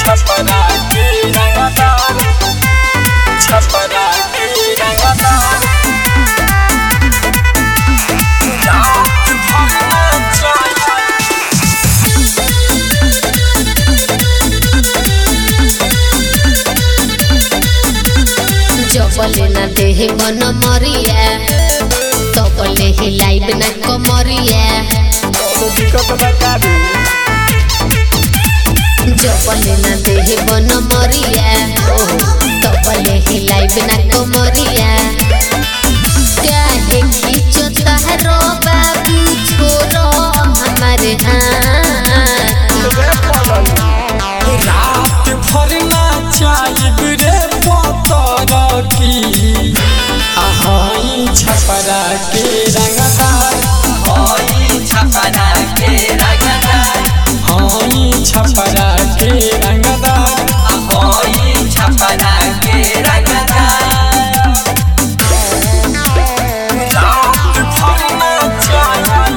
छपरा के रंगदार छपरा के रंगदार रात भर चाहिए जबले ना देह मन मरिया तबले ही लाइव ना कमरिया जबले ना देह मन मरिया तबले ही लाइव ना कमरिया काहे खींचो तारो बाबू छोरो हमारे रात भर ना चाहिए रे पतर की आहाई छपरा के रंगदार होई छपरा के रंगदार हाई छपरा के रंगदार होई छपरा के रंगदार रात भर ना चाहिए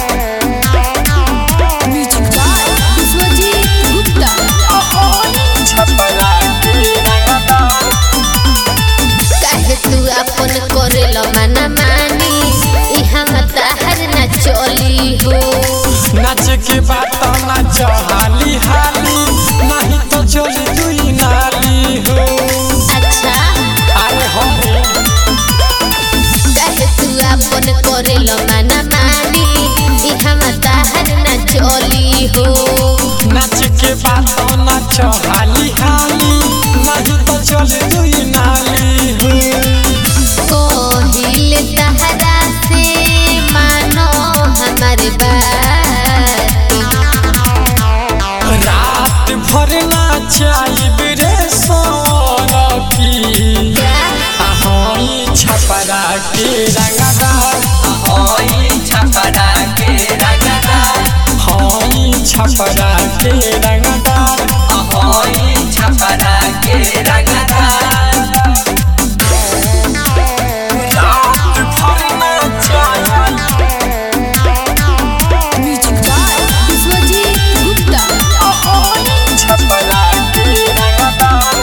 छपरा के रंगदार काहे तू अपन करेला मना मानी इहाँ मतहर ना चली हो नाच के बात नाच हाली हाली नहीं तो चली दुई नाली हो अच्छा अरे हो रे काहे तू अपन करेला मना मानी इहाँ मतहर ना चली हो नाच के बात नाच हाली हाली नहीं तो चली दुई नाली हो कोहिल तहरा से मानो हमारे बात रात भर ना चाहिए रे सोरखी हाई छपरा के रंगदार होई छपरा के रंगदार हाई छपरा के रंगदार होई छपरा के रंगदार रात भर ना चाहिए छपरा के रंगदार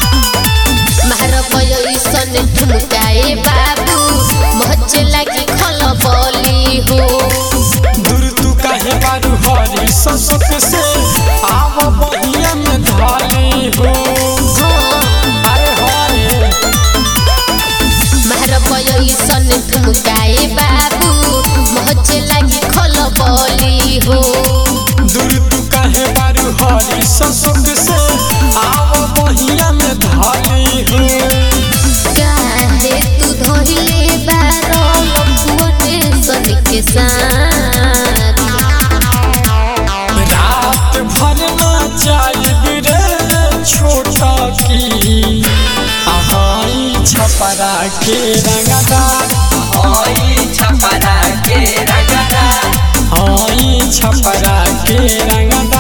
सन ठुमकाए बाबू मच लगी खल बोली हो दूर तू काहे बारू हरी ससुक से आव बहिया में धाली हो अरे हरे महर सन ठुमकाए बाबू मच लगी खल बोली हो दूर तू काहे बारू हरी ससुक से आव बहिया में धाली हो काहे तू धोइले बारो लपुने सन के साथ रात भर ना चाहिए रे छोटा की आहाई छपरा के रंगदार होई छपरा के रंगदार हाई छपरा के रंगदार